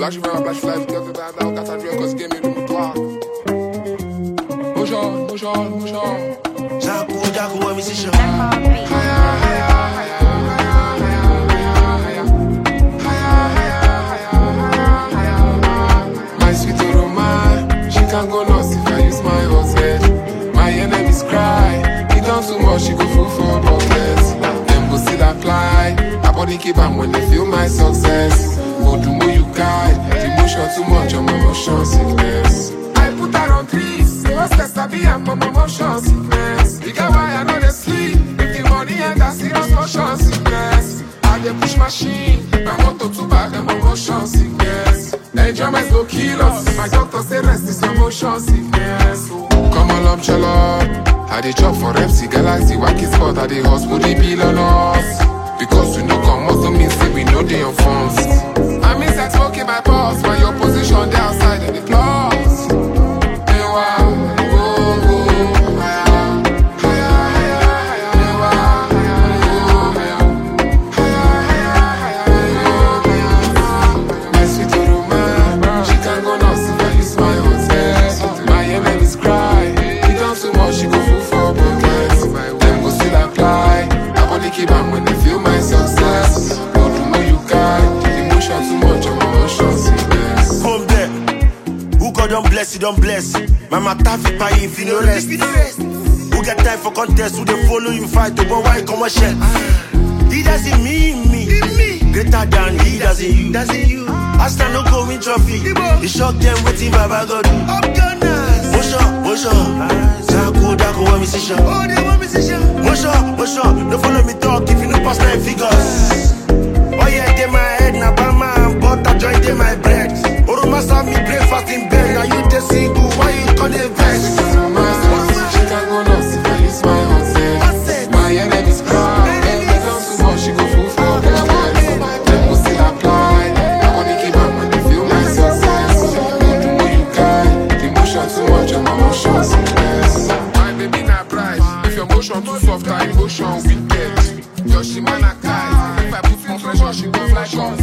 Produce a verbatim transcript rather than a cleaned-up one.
Black je veux un black fly, vite que t'as un quatre à jouer, cause game et le motoir. Bonjour, bonjour, bonjour. Jaco, Jaco, I'm musician. My sweet Roma, she can't go lost if I use my hotel. My enemies cry, he done too much, she go full for buckets. Them go still apply, my body keep on when they feel my success. Go do more you guide, the motion too much on my motion sickness. I put her on trees, so what's the sabi I'm on my motion sickness. You get why I know they sleep, if the money and that serious motion sickness. I dey push machine, my motor too bad, I'm on motion sickness. Enjoyment go kill us, my doctor say rest is a motion sickness. Come on up, chill up. I dey chop for M C Galaxy, wacky spot, I dey hospital, they bill on us. Because we no come also mean say we know they on phones. I miss that smoking my boss, while your position there outside in the claws. Hey, wow, go, go, higher, higher, higher, hey, wow, higher, higher, higher. My sweet Roma, she can't go nuts if I use my hotel. My enemies cry, he done too much, she go full for buckets. Them go still apply, my body keep on when they feel my success. Go do more you guide, emotion too much of my emotion sickness. Home there, who God don't bless, you don't bless. Mama taffy pay if you no rest. Who get time for contest, who they follow you fight, to go why come a shell. He doesn't mean me, greater than he doesn't you. Doesn't you? I stand no going trophy. He shock them waiting, Baba God do. Motion, motion, Jaco, Jaco, I'm musician. Oh, they want musician. Motion, motion, don't follow me talk if you know past nine figures. Oh yeah, they my head, na bama and butter join they my bread. Oroma serve me breakfast in bed, now you the single, why you call it vex? She can't go nuts if I use my hotel. My enemies cry, they done too much, she go full for buckets. Them go still apply, my body keep on when they feel my success. Go do more you guide, the motion too much on my motion sickness. My baby not bright, if your motion too soft, her emotion wicked. Your shimana kite, if I put more pressure, she go fly come.